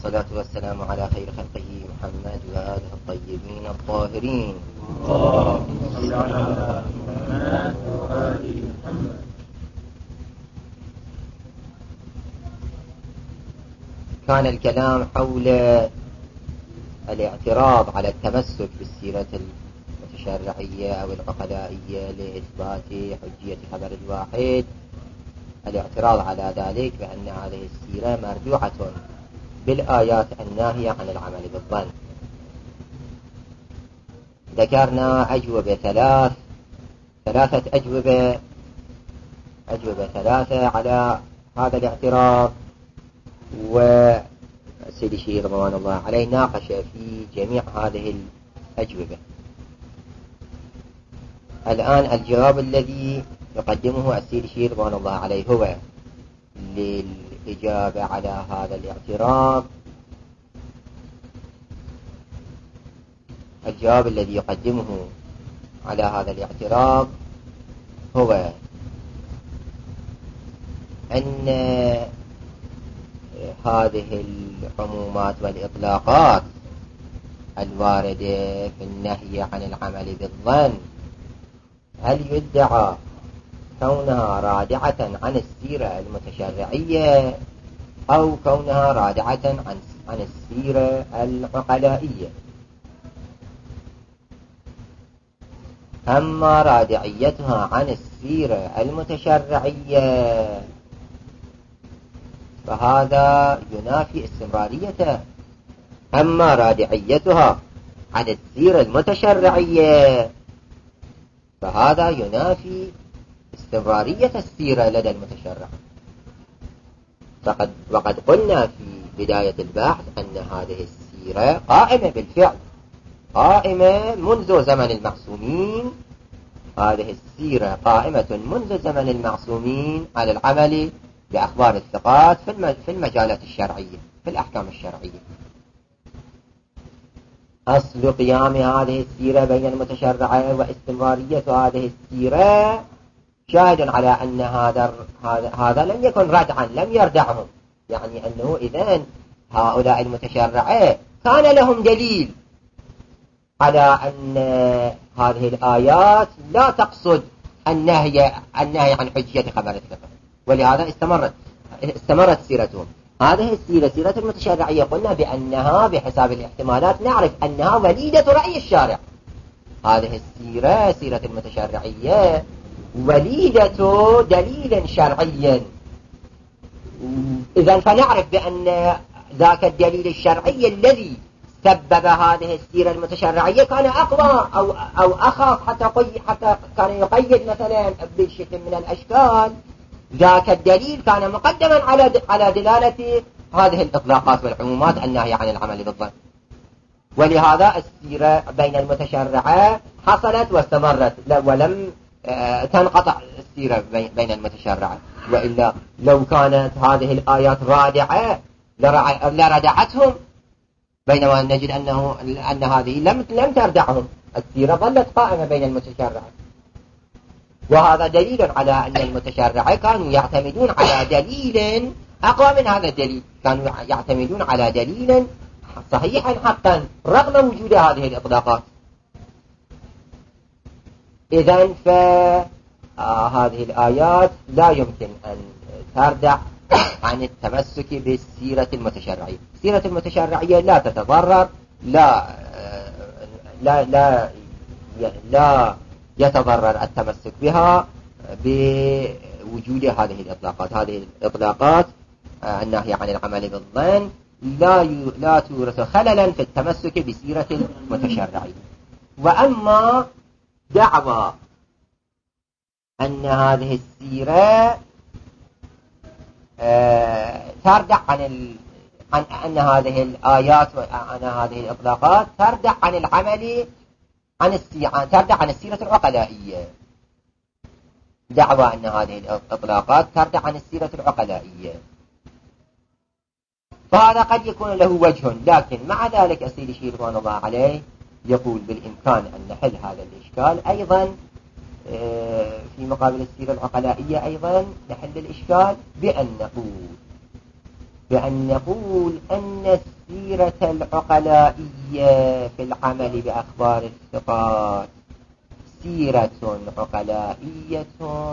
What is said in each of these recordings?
والصلاة والسلام على خير خلقه محمد وآله الطيبين الطاهرين. اللهم صل على محمد وآل محمد. كان الكلام حول الاعتراض على التمسك بالسيرة المتشرعية أو العقلائية لإثبات حجية خبر الواحد. الاعتراض على ذلك بأن هذه السيرة مرجوعة بالآيات الناهية عن العمل بالظن. ذكرنا أجوبة ثلاثة أجوبة ثلاثة على هذا الاعتراض، والسيد الشيخ رضوان الله عليه ناقش في جميع هذه الأجوبة. الآن الجواب الذي يقدمه السيد الشيخ رضوان الله عليه هو للإجابة على هذا الاعتراض. الجواب الذي يقدمه على هذا الاعتراض هو أن هذه العمومات والإطلاقات الواردة في النهي عن العمل بالظن هل يدعى كونها رادعة عن السيرة المتشرعية أو كونها رادعة عن السيرة العقلائية؟ أما رادعيتها عن السيرة المتشرعية فهذا ينافي استمراريته. أما رادعيتها عن السيرة المتشرعية فهذا ينافي استمرارية السيرة لدى المتشرع. وقد قلنا في بداية البحث أن هذه السيرة قائمة بالفعل، قائمة منذ زمن المعصومين. هذه السيرة قائمة منذ زمن المعصومين على العمل بأخبار الثقات في المجالات الشرعية، في الأحكام الشرعية. أصل قيام هذه السيرة بين المتشرعة واستمرارية هذه السيرة شاهد على أن هذا لم يكن ردعا، لم يردعهم. يعني أنه إذن هؤلاء المتشرعة كان لهم دليل على أن هذه الآيات لا تقصد النهي عن حجية خبر الثقة، ولهذا استمرت سيرتهم. هذه السيرة سيرة المتشرعية قلنا بأنها بحساب الاحتمالات نعرف أنها وليدة رأي الشارع. هذه السيرة سيرة المتشرعية وليدة دليل شرعي. إذن فنعرف بأن ذاك الدليل الشرعي الذي سبب هذه السيرة المتشرعية كان أقوى أو أخف، حتى كان يقيد مثلا بشكل من الأشكال. ذاك الدليل كان مقدما على دلالة هذه الإطلاقات والعمومات الناهية عن العمل بالظن. ولهذا السيرة بين المتشرعة حصلت واستمرت، ولم تنقطع السيرة بين المتشرعة. وإلا لو كانت هذه الآيات رادعة لردعتهم، بينما نجد أن هذه لم تردعهم. السيرة ظلت قائمة بين المتشرعة. وهذا دليل على أن المتشرعة كانوا يعتمدون على دليل أقوى من هذا الدليل، كانوا يعتمدون على دليل صحيحا حقا رغم وجود هذه الإطلاقات. إذن فهذه الآيات لا يمكن أن تردع عن التمسك بالسيرة المتشرعية. السيرة المتشرعية لا تتضرر، لا يتضرر التمسك بها بوجود هذه الإطلاقات. هذه الإطلاقات الناهية عن العمل بالظن لا تورث خللا في التمسك بسيرة المتشرعية. وأما دعوى أن هذه السيرة تردع عن أن هذه الآيات وأن هذه الإطلاقات تردع عن العمل تردع عن السيرة العقلائية. دعوى أن هذه الإطلاقات تردع عن السيرة العقلائية، فهذا قد يكون له وجه. لكن مع ذلك السيد الشيخ رضوان الله عليه يقول بالإمكان أن نحل هذا الإشكال أيضا في مقابل السيرة العقلائية. أيضا نحل الإشكال بأن نقول بأن نقول أن السيرة العقلائية في العمل بأخبار الثقات سيرة عقلائية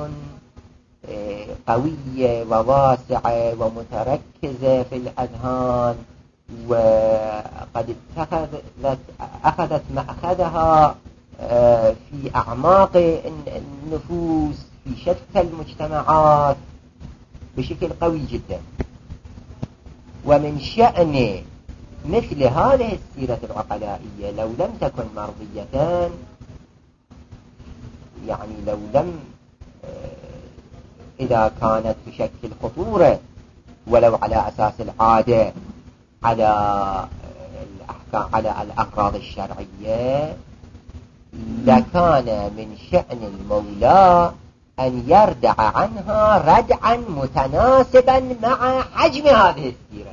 قوية وواسعة ومتركزة في الأذهان، وقد أخذت مأخذها في أعماق النفوس في شتى المجتمعات بشكل قوي جدا. ومن شأن مثل هذه السيرة العقلائية لو لم تكن مرضية، يعني لو لم إذا كانت تشكل خطورة ولو على أساس العادة على الأغراض الشرعية، لكان من شأن المولى أن يردع عنها ردعا متناسبا مع حجم هذه السيرة.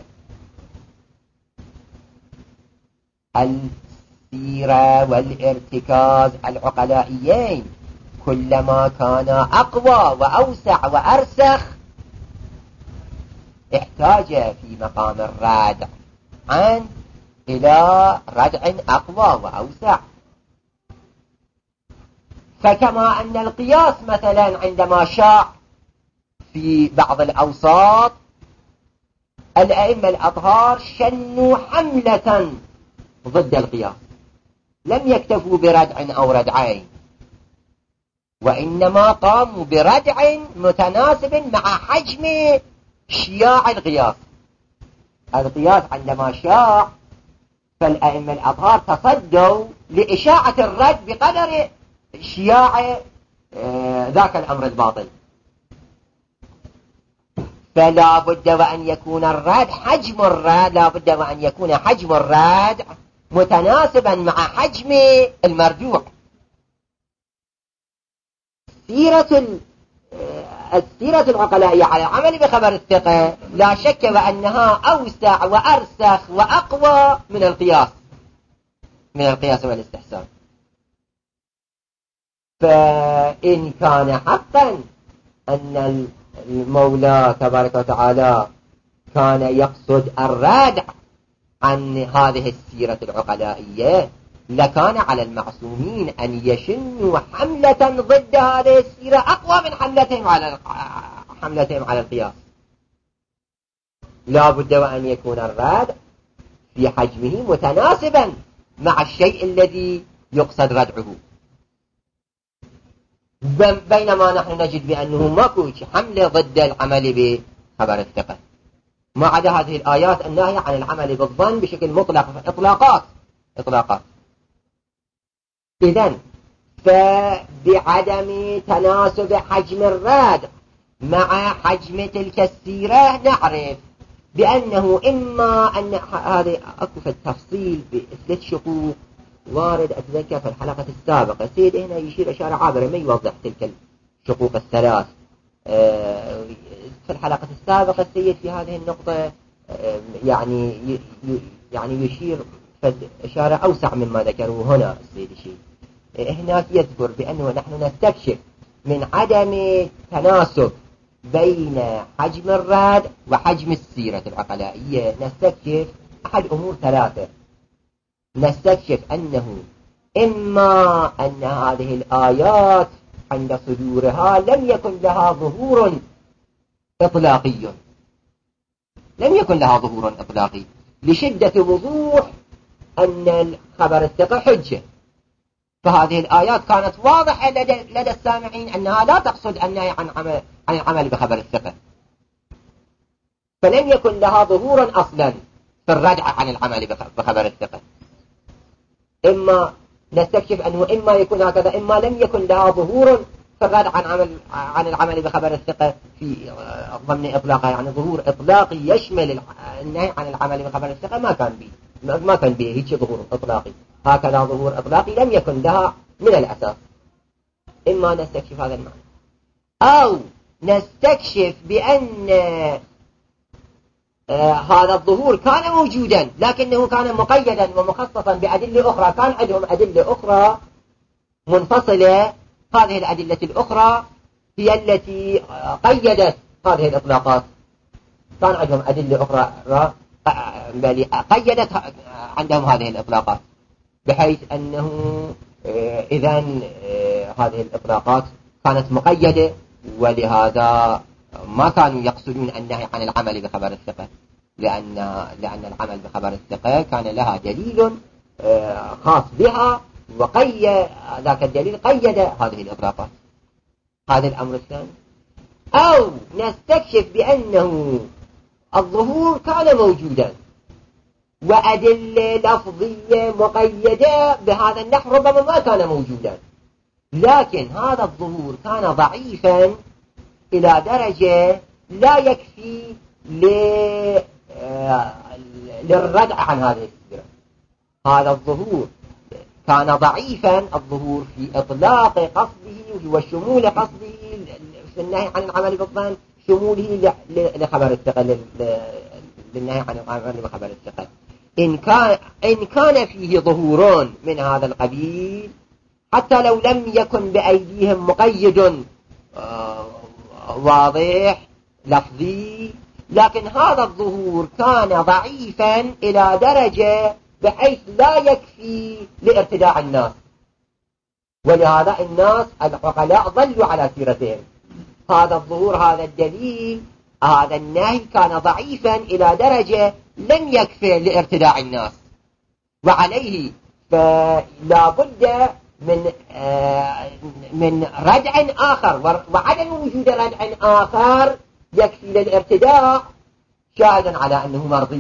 السيرة والارتكاز العقلائيين كلما كان أقوى وأوسع وأرسخ احتاج في مقام الردع إلى ردع أقوى وأوسع. فكما أن القياس مثلا عندما شاع في بعض الأوساط، الأئمة الأطهار شنوا حملة ضد القياس، لم يكتفوا بردع أو ردعين، وإنما قاموا بردع متناسب مع حجم شياع القياس. القياس عندما شاع فالأئمة الأطهار تصدوا لإشاعة الرد بقدر شياع ذاك الأمر الباطل. فلا بد وأن يكون الرد حجم الرد، لا بد وأن يكون حجم الرد متناسبا مع حجم المرجوع. السيرة العقلائية على العمل بخبر الثقة لا شك وأنها أوسع وأرسخ وأقوى من القياس والاستحسان. فإن كان حقا أن المولى تبارك وتعالى كان يقصد الردع عن هذه السيرة العقلائية، لكان على المعصومين أن يشنوا حملة ضد هذه السيرة أقوى من حملتهم على القياس. لا بد وأن يكون الردع في حجمه متناسبا مع الشيء الذي يقصد ردعه، بينما نحن نجد بأنه ماكو حملة ضد العمل بخبر الثقة، ما عدا هذه الآيات الناهية عن العمل بالظن بشكل مطلق، إطلاقات. إذن فبعدم تناسب حجم الرد مع حجم تلك السيرة نعرف بأنه إما أن هذه أكو في التفصيل بإثبات شقوق وارد. أتذكر في الحلقة السابقة السيد هنا يشير إشارة عابرة ما يوضح تلك الشقوق الثلاث. في الحلقة السابقة السيد في هذه النقطة يعني يشير إشارة أوسع مما ذكره هنا السيد الشيخ. هناك يذكر بأنه نحن نستكشف من عدم تناسب بين حجم الرد وحجم السيرة العقلائية، نستكشف أحد أمور ثلاثة. نستكشف أنه إما أن هذه الآيات عند صدورها لم يكن لها ظهور إطلاقي، لشدة وضوح أن خبر الثقة حجة، فهذه الآيات كانت واضحة لدى السامعين أنها لا تقصد النهي عن العمل بخبر الثقة، فلم يكن لها ظهور أصلا في الردع عن العمل بخبر الثقة. إما نستكشف أنه إما يكون هكذا، إما لم يكن لها ظهور في الردع عن العمل بخبر الثقة في ضمن إطلاقها، يعني ظهور إطلاقي يشمل النهي عن العمل بخبر الثقة ما كان به هيك ظهور إطلاقي. هكذا ظهور إطلاقي لم يكن لها من الأساس. إما نستكشف هذا المعنى، أو نستكشف بأن هذا الظهور كان موجودا لكنه كان مقيدا ومخصصا بأدلة أخرى، كان عندهم أدلة أخرى منفصلة، هذه الأدلة الأخرى هي التي قيدت هذه الإطلاقات. كان عندهم أدلة أخرى بل قيدت عندهم هذه الإطلاقات، بحيث أنه إذن هذه الإطلاقات كانت مقيدة، ولهذا ما كانوا يقصدون النهي عن العمل بخبر الثقة، لأن العمل بخبر الثقة كان لها دليل خاص بها، وقيد ذاك الدليل قيد هذه الإطلاقات. هذا الأمر الثاني. أو نستكشف بأنه الظهور كان موجودا وأدلة لفظية مقيدة بهذا النحو ربما ما كان موجودا، لكن هذا الظهور كان ضعيفا إلى درجة لا يكفي للردع عن هذه السيرة. هذا الظهور كان ضعيفا، الظهور في إطلاق قصده وشمول قصده في النهي عن العمل بالظن، شموله لخبر الثقة، للنهي عن العمل بخبر الثقة. إن كان فيه ظهور من هذا القبيل حتى لو لم يكن بأيديهم مقيد واضح لفظي، لكن هذا الظهور كان ضعيفا إلى درجة بحيث لا يكفي لارتداع الناس، ولهذا الناس العقلاء ظلوا على سيرتهم. هذا الظهور، هذا الدليل، هذا النهي كان ضعيفا إلى درجة لم يكفي لارتداع الناس، وعليه فلا بد من ردع آخر، وعدم وجود ردع آخر يكفي للارتداع شاهدا على أنه مرضي،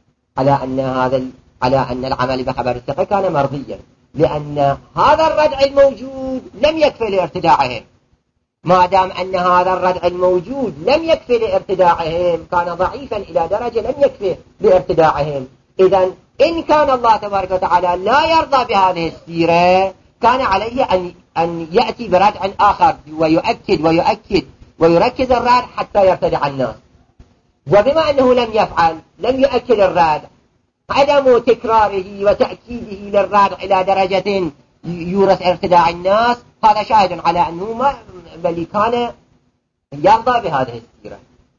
على أن العمل بخبر الثقة كان مرضيا، لأن هذا الردع الموجود لم يكفي لارتداعهم. ما دام أن هذا الردع الموجود لم يكفي لارتداعهم، كان ضعيفا إلى درجة لم يكفي لارتداعهم. إذن إن كان الله تبارك وتعالى لا يرضى بهذه السيرة، كان عليه أن يأتي بردع آخر ويؤكد ويركز الردع حتى يرتدع الناس. وبما أنه لم يفعل، لم يؤكد الردع، عدم تكراره وتأكيده للردع إلى درجة يورث ارتداع الناس، هذا شاهد على أنه بل كان يرضى بهذه السيرة.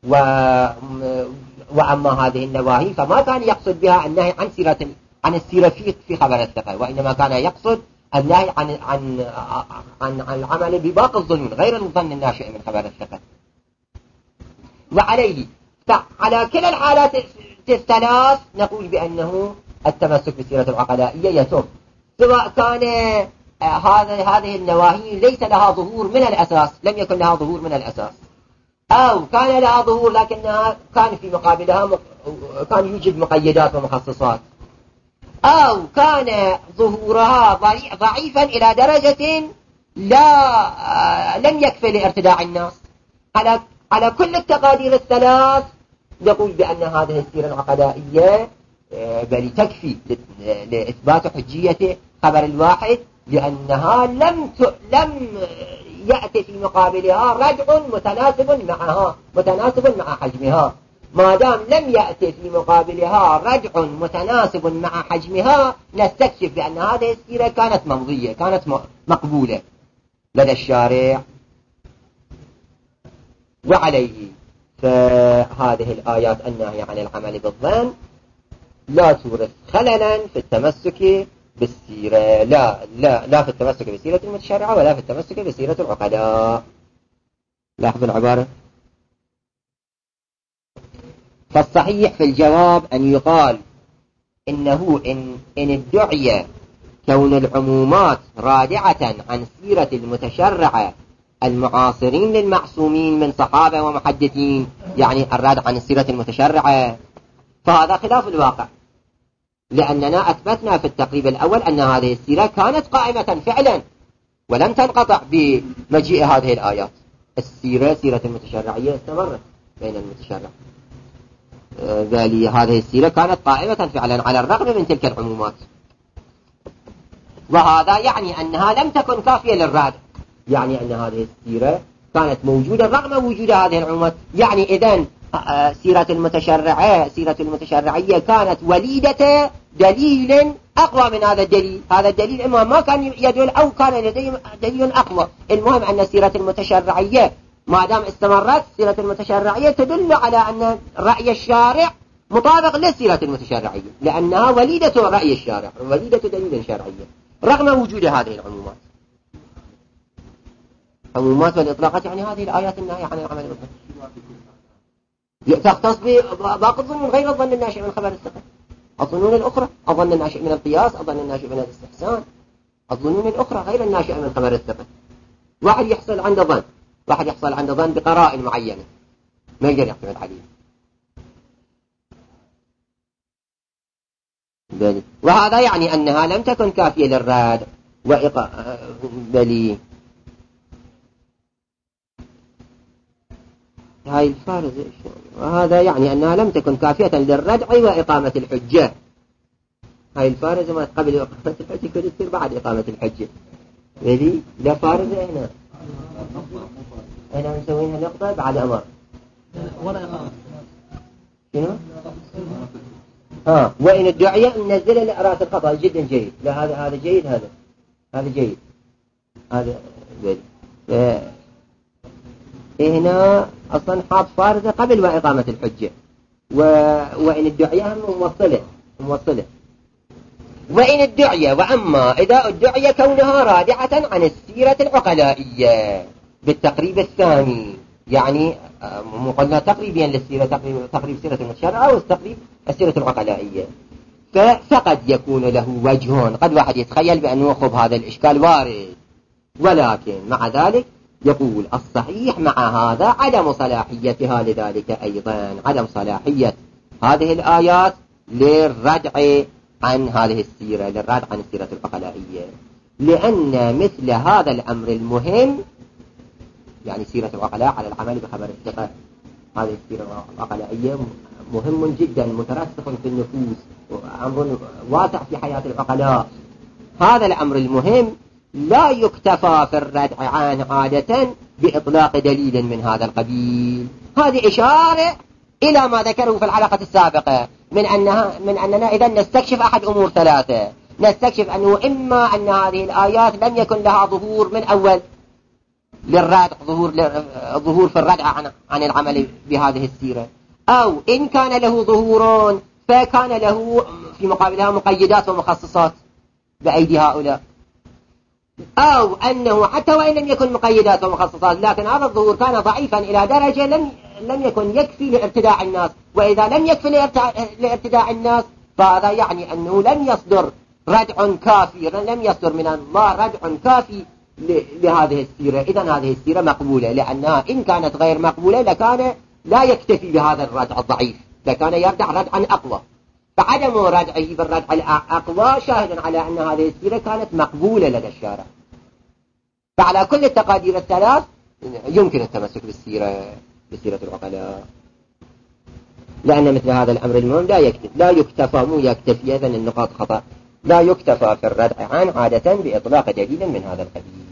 وأما هذه النواهي فما كان يقصد بها النهي عن السيرة في خبر الثقة، وإنما كان يقصد النهي عن العمل بباقي الظنون غير الظن الناشئ من خبر الثقة. وعليه على كلا الحالات الثلاث نقول بأنه التمسك بالسيرة العقلائية يتم، سواء كان هذه النواهي ليس لها ظهور من الأساس، لم يكن لها ظهور من الأساس، أو كان لها ظهور لكنها كان في مقابلها كان يوجد مقيدات ومخصصات، أو كان ظهورها ضعيفا إلى درجة لم يكفي لارتداع الناس. على كل التقادير الثلاث يقول بأن هذه السيرة العقلائية بل تكفي لإثبات حجية خبر الواحد، لأنها لم يأتي في مقابلها ردع متناسب مع حجمها. ما دام لم يأتي في مقابلها ردع متناسب مع حجمها، نستكشف بأن هذه السيرة كانت ممضية، كانت مقبولة لدى الشارع. وعليه فهذه الآيات الناهية عن العمل بالظن لا تورث خللا في التمسك بالسيرة، لا في التمسك بالسيرة المتشرعة ولا في التمسك بالسيرة العقلاء. لاحظوا العبارة. فالصحيح في الجواب أن يقال إنه إن ادعي كون العمومات رادعة عن سيرة المتشرعة المعاصرين للمعصومين من صحابة ومحدثين، يعني الرادع عن السيرة المتشرعة، فهذا خلاف الواقع، لأننا أثبتنا في التقريب الأول أن هذه السيرة كانت قائمة فعلا ولم تنقطع بمجيء هذه الآيات. سيرة المتشرعية استمرت بين المتشرع، هذه السيرة كانت قائمة فعلا على الرغم من تلك العمومات، وهذا يعني أنها لم تكن كافية للرادع، يعني أن هذه السيرة كانت موجودة رغم وجود هذه العمومات. يعني إذن سيرة المتشرعية كانت وليدة دليل أقوى من هذا الدليل. هذا الدليل إما ما كان يدل أو كان لديه دليل أقوى. المهم أن سيرة المتشرعية ما دام استمرت السيرة المتشرعية تدل على أن رأي الشارع مطابق للسيرة المتشرعية، لأنها وليدة رأي الشارع، وليدة دليل شرعي، رغم وجود هذه العمومات. عمومات والإطلاقات يعني هذه الآيات الناهية عن العمل بالظن تختص بباقي الظنون غير الظن الناشئ من خبر الثقة. الظنون الأخرى، الظن الناشئ من القياس، الظن الناشئ من الاستحسان، الظنون الأخرى غير الناشئة من خبر الثقة. واحد يحصل عنده ظن، واحد يحصل عنده ظن بقرائن معينة ما يقدر يعتمد عليه. وهذا يعني أنها لم تكن كافية للرد بلي هاي الفارزة. وهذا يعني أنها لم تكن كافية للردع وإقامة الحجة. هاي الفارزة ما قبل إقامة الحجة كل تصير بعد إقامة الحجة. بلي لا فارزة هنا نسوينها نقطة بعد أمر ولا إقامة شنو؟ وإن الدعية ننزل رأس الخطأ جدا جيد. لا هذا جيد، هذا جيد، هذا جيد. هنا أصلا حاط فارزة قبل وإقامة الحجة، وإن الدعية موصلة. وإن الدعية، وأما إذا الدعية كونها رادعة عن السيرة العقلائية بالتقريب الثاني، يعني قلنا تقريبيا للسيرة، تقريب سيرة المتشرعة والتقريب السيرة العقلائية، فقد يكون له وجه. قد واحد يتخيل بأنه خب هذا الإشكال وارد، ولكن مع ذلك يقول الصحيح مع هذا عدم صلاحيتها لذلك أيضا، عدم صلاحية هذه الآيات للردع عن هذه السيرة، للردع عن السيرة العقلائية، لأن مثل هذا الأمر المهم، يعني سيرة العقلاء على العمل بخبر الثقة، هذه السيرة العقلائية مهم جدا، مترسخ في النفوس، أمر واسع في حياة العقلاء. هذا الأمر المهم لا يكتفى في الردع عنه عادة بإطلاق دليل من هذا القبيل. هذه إشارة إلى ما ذكره في الحلقة السابقة من أننا إذا نستكشف أحد أمور ثلاثة. نستكشف أنه إما أن هذه الآيات لم يكن لها ظهور من أول للردع، ظهور في الردع عن العمل بهذه السيرة، أو إن كان له ظهور فكان له في مقابلها مقيدات ومخصصات بأيدي هؤلاء، أو أنه حتى وإن لم يكن مقيدات ومخصصات لكن هذا الظهور كان ضعيفا إلى درجة لم يكن يكفي لارتداع الناس، وإذا لم يكفي لارتداع الناس فهذا يعني أنه لم يصدر ردع كافي، لم يصدر من الله ردع كافي لهذه السيرة. إذن هذه السيرة مقبولة، لأنها إن كانت غير مقبولة لكان لا يكتفي بهذا الردع الضعيف، لكان يردع ردعا أقوى. فعدم ردعه بالردع الأقوى شاهد على أن هذه السيرة كانت مقبولة لدى الشارع. فعلى كل التقادير الثلاث يمكن التمسك بسيرة العقلاء، لأن مثل هذا الأمر المهم لا يكتفى، مو يكتفي، إذن النقاط خطأ، لا يكتفى في الردع عن عادة بإطلاق دليل من هذا القبيل.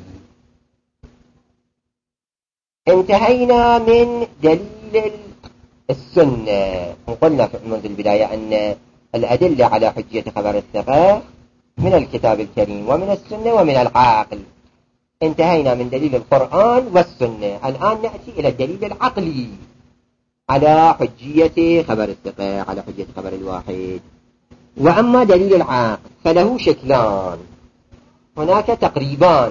انتهينا من دليل السنة. قلنا منذ البداية أن الأدلة على حجية خبر الثقة من الكتاب الكريم ومن السنة ومن العقل. انتهينا من دليل القرآن والسنة. الآن نأتي إلى الدليل العقلي على حجية خبر الثقة، على حجية خبر الواحد. وأما دليل العقل فله شكلان، هناك تقريبان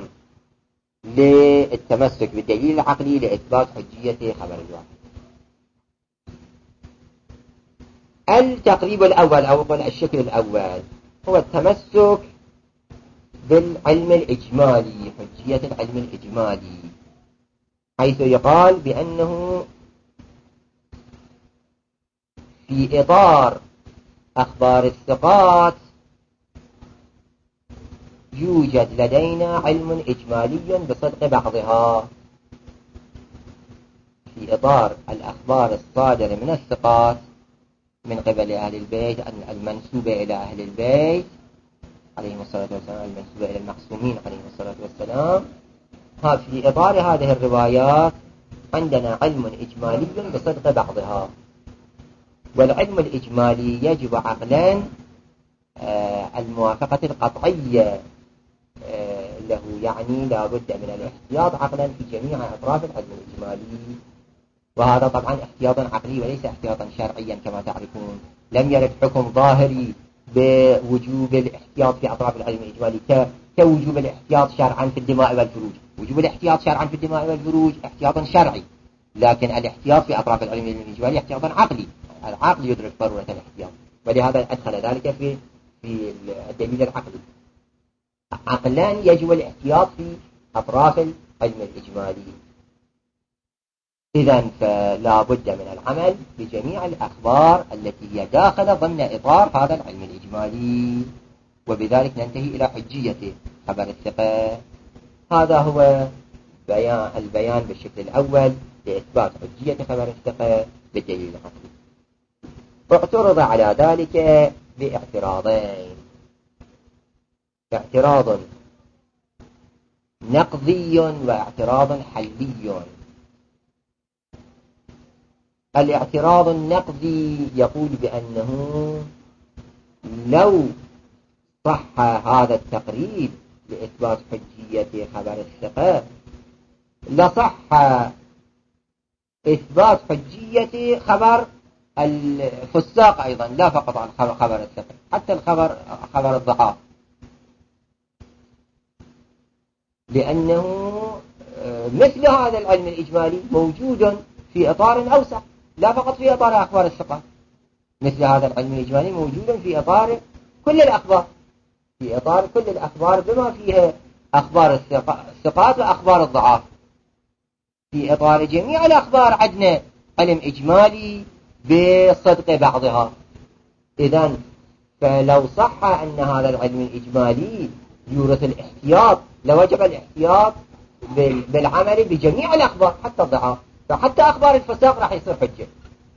للتمسك بالدليل العقلي لإثبات حجية خبر الواحد. التقريب الأول أو الشكل الأول هو التمسك بالعلم الإجمالي، حجية العلم الإجمالي، حيث يقال بأنه في إطار أخبار الثقات يوجد لدينا علم إجمالي بصدق بعضها. في إطار الأخبار الصادرة من الثقات من قبل أهل البيت المنسوبة إلى أهل البيت عليهم الصلاة والسلام، المنسوبة إلى المعصومين عليهم الصلاة والسلام، في إطار هذه الروايات عندنا علم إجمالي بصدق بعضها. والعلم الإجمالي يجب عقلا الموافقة القطعية له، يعني لا بد من الاحتياط عقلا في جميع أطراف العلم الإجمالي. وهذا طبعا احتياطا عقلي وليس احتياطا شرعيا كما تعرفون. لم يرد حكم ظاهري بوجوب الاحتياط في أطراف العلم الإجمالي كوجوب الاحتياط شرعا في الدماء والفروج. وجوب الاحتياط شرعا في الدماء والفروج احتياطا شرعي، لكن الاحتياط في أطراف العلم الإجمالي احتياطا عقلي. العقل يدرك ضرورة الاحتياط، ولهذا أدخل ذلك في الدليل العقلي. عقلا يجب الاحتياط في أطراف العلم الإجمالي. إذن فلا بد من العمل بجميع الأخبار التي هي داخلة ضمن إطار هذا العلم الإجمالي، وبذلك ننتهي إلى حجية خبر الثقة. هذا هو البيان بالشكل الأول لإثبات حجية خبر الثقة بالدليل العقلي. اعترض على ذلك باعتراضين: اعتراض نقضي واعتراض حلي. الاعتراض النقضي يقول بأنه لو صح هذا التقريب لإثبات حجية خبر الثقة لصح إثبات حجية خبر الفساق أيضا، لا فقط عن خبر الثقة، حتى خبر الضعاف، لأنه مثل هذا العلم الإجمالي موجود في إطار أوسع، لا فقط في إطار أخبار الثقة. مثل هذا العلم الإجمالي موجود في إطار كل الأخبار، في إطار كل الأخبار بما فيها أخبار الثقات وأخبار الضعاف. في إطار جميع الأخبار عندنا علم إجمالي بصدق بعضها. إذن فلو صح أن هذا العلم الإجمالي يورث الاحتياط لوجب الاحتياط بالعمل بجميع الأخبار حتى الضعاف، فحتى أخبار الفساق راح يصير حجة.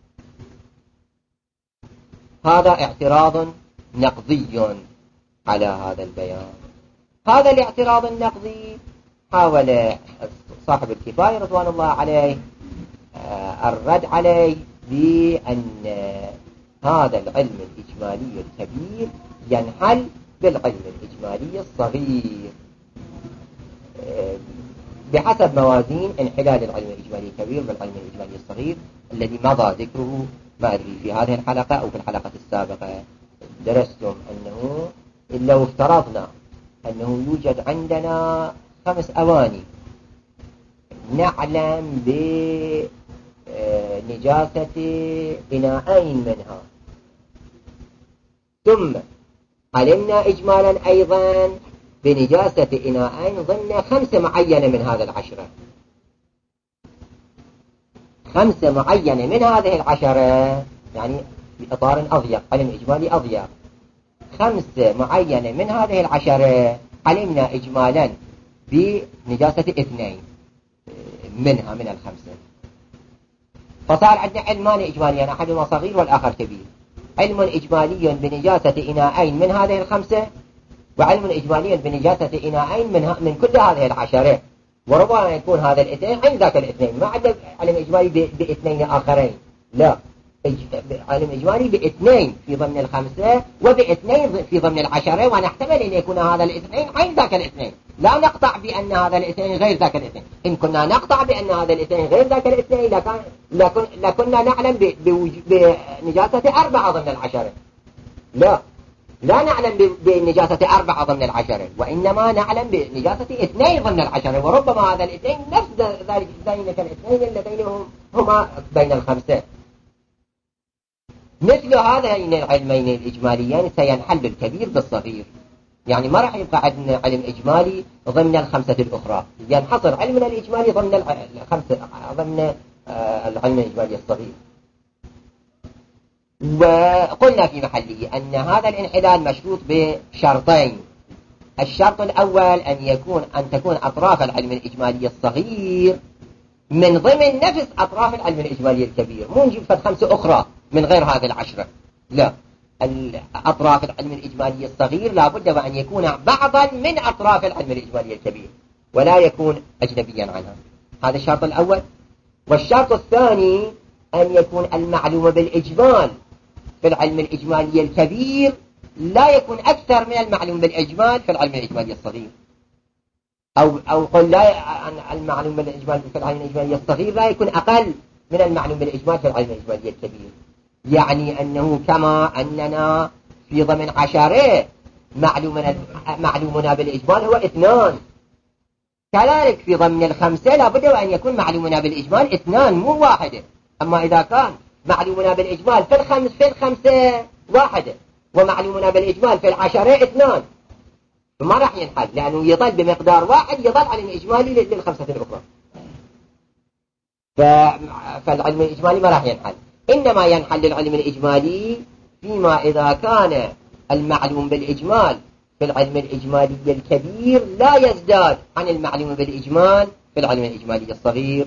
هذا اعتراض نقضي على هذا البيان. هذا الاعتراض النقضي حاول صاحب الكفاية رضوان الله عليه الرد عليه بأن هذا العلم الإجمالي الكبير ينحل بالعلم الإجمالي الصغير بحسب موازين انحلال العلم الإجمالي الكبير بالعلم الإجمالي الصغير الذي مضى ذكره ما أدري في هذه الحلقة أو في الحلقة السابقة. درستم أنه لو افترضنا أنه يوجد عندنا 5 أواني نعلم بنجاسة إناءين منها، ثم علمنا إجمالا أيضا بنجاسة إناءين ضمن 5 معينة من هذا 10، 5 معينة من هذه 10، يعني بإطار أضيق، علم إجمالي أضيق. 5 معينة من هذه 10 علمنا إجمالا بنجاسة 2 منها من 5، فصار عندنا علمان إجماليان، أحدهما صغير والآخر كبير. علم إجمالي بنجاسة إناءين من هذه 5، وعلم إجمالي بنجاسة إناءين من كل هذه 10، وربما يكون هذا الاثنين عن ذاك الاثنين، ما عندنا علم إجمالي باثنين آخرين، لا، علم إجمالي باثنين في ضمن 5 وباثنين في ضمن 10، ونحتمل أن يكون هذا الاثنين عن ذاك الاثنين، لا نقطع بأن هذا الاثنين غير ذاك الاثنين. إن كنا نقطع بأن هذا الاثنين غير ذاك الاثنين لكنا نعلم بنجاسة 4 ضمن 10، لا نعلم بنجاسة 4 ضمن 10، وإنما نعلم بنجاسة 2 ضمن 10، وربما هذا الاثنين نفس ذلك الاثنين اللذين هما بين 5. مثل هذين العلمين الإجماليين سينحل الكبير بالصغير، يعني ما راح يبقى عندنا علم إجمالي ضمن 5 الأخرى، ينحصر علمنا الإجمالي ضمن 5 ضمن العلم الإجمالي الصغير. وقلنا في محله أن هذا الانحلال مشروط بشرطين: الشرط الأول أن تكون أطراف العلم الإجمالي الصغير من ضمن نفس أطراف العلم الإجمالي الكبير، مو نجيب 5 أخرى من غير هذه 10، لا، أطراف العلم الإجمالي الصغير لابد وأن يكون بعضا من أطراف العلم الإجمالي الكبير ولا يكون أجنبيا عنها. هذا الشرط الأول. والشرط الثاني أن يكون المعلوم بالإجمال في العلم الإجمالي الكبير لا يكون أكثر من المعلوم بالإجمال في العلم الإجمالي الصغير. أو قل لا المعلوم بالإجمال في العلم الإجمالي الصغير لا يكون أقل من المعلوم بالإجمال في العلم الإجمالي الكبير. يعني أنه كما أننا في ضمن 10 معلومنا بالإجمال هو 2، كذلك في ضمن 5 لابد أن يكون معلومنا بالإجمال 2 مو 1. أما إذا كان معلومنا بالإجمال في الخمسة 1 ومعلومنا بالإجمال في 10 2، فما راح ينحل، لأنه يظل بمقدار 1 يظل على الإجمالي للخمسة الأخرى. فالعلم الإجمالي ما راح ينحل، إنما ينحل العلم الإجمالي فيما إذا كان المعلوم بالإجمال في العلم الإجمالي الكبير لا يزداد عن المعلوم بالإجمال في العلم الإجمالي الصغير.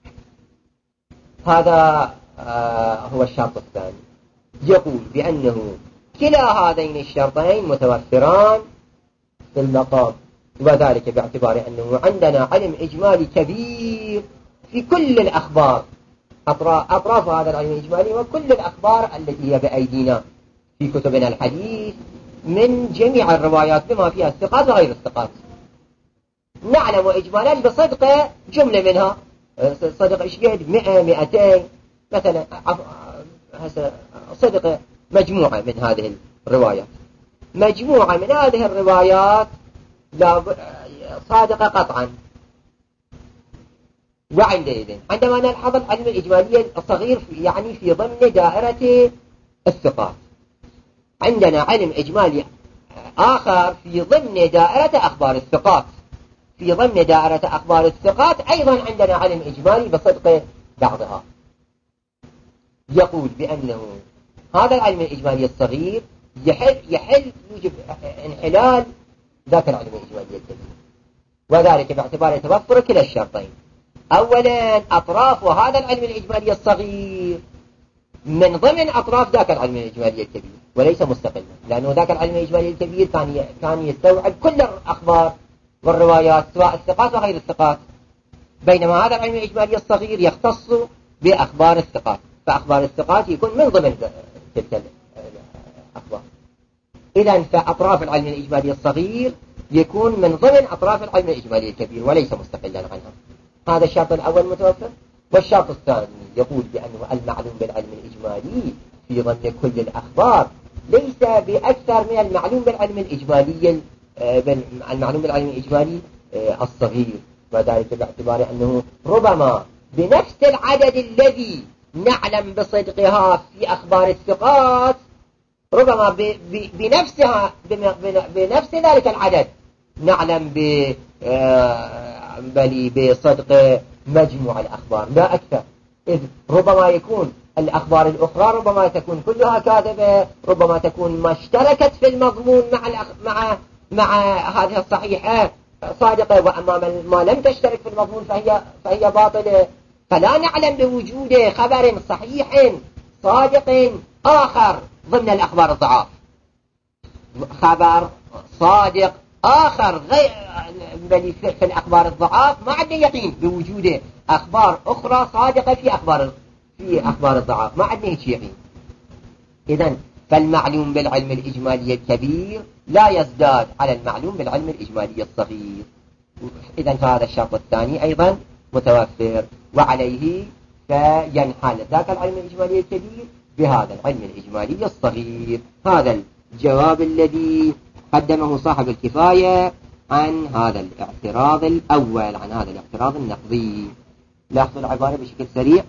هذا هو الشرط الثاني. يقول بأنه كلا هذين الشرطين متوفران في المقام، وذلك باعتبار أنه عندنا علم إجمالي كبير في كل الأخبار، أطراف هذا العلم الإجمالي وكل الأخبار التي هي بأيدينا في كتبنا الحديث من جميع الروايات بما فيها الثقات وغير الثقات. نعلم إجمالا بصدق جملة منها، صدق إيش قد 100 200 مثلا، صدق مجموعة من هذه الروايات، مجموعة من هذه الروايات صادقة قطعا. وعندئذ عندما نلحظ العلم الإجمالي الصغير يعني في ضمن دائرة الثقات، عندنا علم إجمالي آخر في ضمن دائرة أخبار الثقات، في ضمن دائرة أخبار الثقات أيضا عندنا علم إجمالي بصدق بعضها. يقول بأنه هذا العلم الإجمالي الصغير يوجب انحلال ذاك العلم الإجمالي الكبير، وذلك باعتبار توفر كلا الشرطين. أولا أطراف هذا العلم الإجمالي الصغير من ضمن أطراف ذاك العلم الإجمالي الكبير وليس مستقلا، لأنه ذاك العلم الإجمالي الكبير كان يستوعب كل الأخبار والروايات سواء الثقات وغير الثقات، بينما هذا العلم الإجمالي الصغير يختص بأخبار الثقات، فأخبار الثقات يكون من ضمن تلك الأخبار. إذن فأطراف العلم الإجمالي الصغير يكون من ضمن أطراف العلم الإجمالي الكبير وليس مستقلا عنها. هذا الشرط الأول متوفر. والشرط الثاني يقول بأنه المعلوم بالعلم الإجمالي في ضمن كل الأخبار ليس بأكثر من المعلوم بالعلم الإجمالي الصغير، وذلك باعتبار أنه ربما بنفس العدد الذي نعلم بصدقها في أخبار الثقات، ربما بنفس ذلك العدد نعلم بصدق مجموع الأخبار لا أكثر. إذ ربما يكون الأخبار الأخرى ربما تكون كلها كاذبة، ربما تكون ما اشتركت في المضمون مع هذه الصحيحة صادقة، وأما ما لم تشترك في المضمون فهي باطلة. فلا نعلم بوجود خبر صحيح صادق آخر ضمن الأخبار الضعاف، خبر صادق آخر غير في الأخبار الضعاف ما عندنا يقين بوجود أخبار أخرى صادقة في أخبار الضعاف، ما عندنا هيك يقين. إذن فالمعلوم بالعلم الإجمالي الكبير لا يزداد على المعلوم بالعلم الإجمالي الصغير. إذن فهذا الشرط الثاني أيضا متوفر، وعليه فينحل ذاك العلم الإجمالي الكبير بهذا العلم الإجمالي الصغير. هذا الجواب الذي قدمه صاحب الكفاية عن هذا الاعتراض الأول، عن هذا الاعتراض النقضي. لاحظوا العبارة بشكل سريع.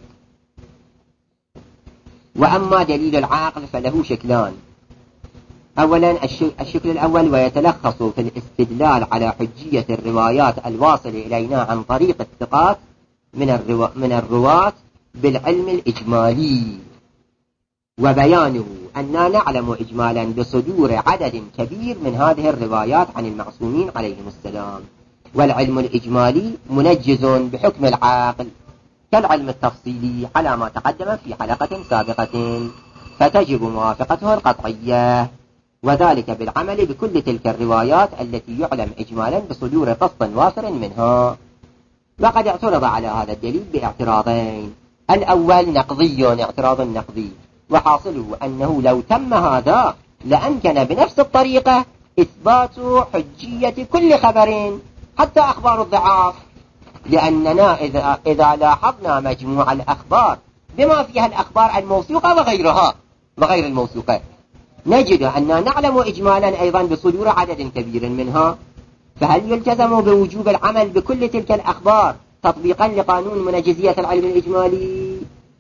وأما دليل العاقل فله شكلان. أولا الشكل الأول ويتلخص في الاستدلال على حجية الروايات الواصلة إلينا عن طريق الثقات من الرواة بالعلم الإجمالي، وبيانه أننا نعلم إجمالا بصدور عدد كبير من هذه الروايات عن المعصومين عليهم السلام، والعلم الإجمالي منجز بحكم العاقل كالعلم التفصيلي على ما تقدم في حلقة سابقة، فتجب موافقته القطعية، وذلك بالعمل بكل تلك الروايات التي يعلم إجمالا بصدور قسط وافر منها. وقد اعترض على هذا الدليل باعتراضين. الأول نقضي، اعتراض نقضي، وحاصله أنه لو تم هذا لأمكن بنفس الطريقة إثبات حجية كل خبر حتى أخبار الضعاف، لأننا إذا لاحظنا مجموع الأخبار بما فيها الأخبار الموثوقة وغيرها وغير الموثوقة، نجد أننا نعلم إجمالا أيضا بصدور عدد كبير منها، فهل يلتزم بوجوب العمل بكل تلك الأخبار تطبيقا لقانون منجزية العلم الإجمالي؟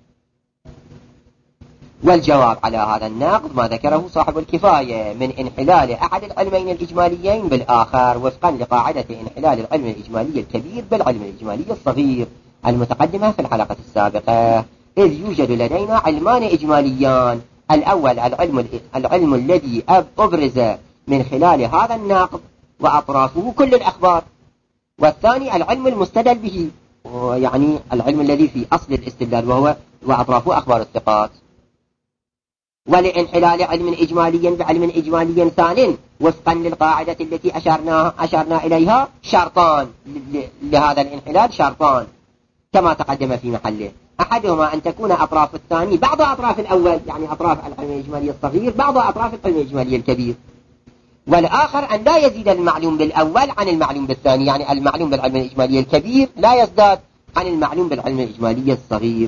والجواب على هذا النقد ما ذكره صاحب الكفاية من انحلال أحد العلمين الإجماليين بالآخر وفقا لقاعدة انحلال العلم الإجمالي الكبير بالعلم الإجمالي الصغير المتقدمة في الحلقة السابقة، إذ يوجد لدينا علمان إجماليان: الأول العلم الذي أبرز من خلال هذا النقد وأطرافه كل الأخبار، والثاني العلم المستدل به، يعني العلم الذي في أصل الاستدلال وهو وأطرافه أخبار الثقات. ولانحلال علم إجمالي بعلم إجمالي ثان وفقا للقاعدة التي أشرنا إليها شرطان لهذا الانحلال، شرطان كما تقدم في محله: أحدهما أن تكون أطراف الثاني بعض أطراف الأول، يعني أطراف العلم الإجمالي الصغير بعض أطراف العلم الإجمالي الكبير، والآخر أن لا يزيد المعلوم بالأول عن المعلوم بالثاني، يعني المعلوم بالعلم الإجمالي الكبير لا يزداد عن المعلوم بالعلم الإجمالي الصغير.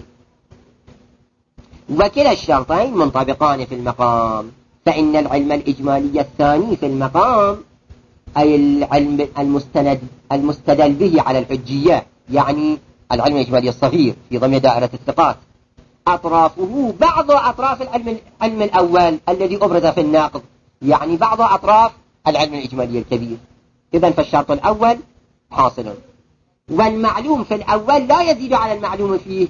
وكلا الشرطين منطبقان في المقام، فإن العلم الإجمالي الثاني في المقام أي العلم المستدل به على الحجية، يعني العلم الإجمالي الصغير في ضمن دائرة الثقات، أطرافه بعض أطراف العلم الأول الذي أبرز في الناقض، يعني بعض أطراف العلم الإجمالي الكبير. إذن فالشرط الأول حاصل، والمعلوم في الأول لا يزيد على المعلوم فيه،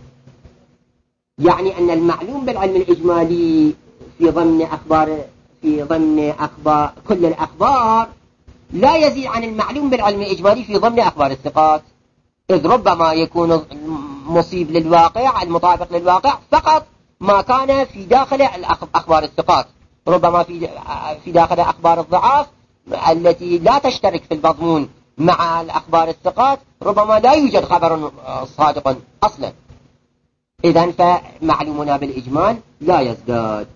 يعني أن المعلوم بالعلم الإجمالي في ضمن أخبار كل الأخبار لا يزيد عن المعلوم بالعلم الإجمالي في ضمن أخبار الثقات، إذ ربما يكون مصيب للواقع المطابق للواقع فقط ما كان في داخل أخبار الثقات، ربما في داخل أخبار الضعاف التي لا تشترك في المضمون مع الأخبار الثقات ربما لا يوجد خبر صادق أصلا. إذن فمعلومنا بالإجمال لا يزداد،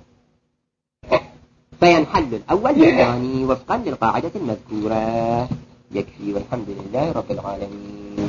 فينحل الأول بالثاني وفقا للقاعدة المذكورة. يكفي، والحمد لله رب العالمين.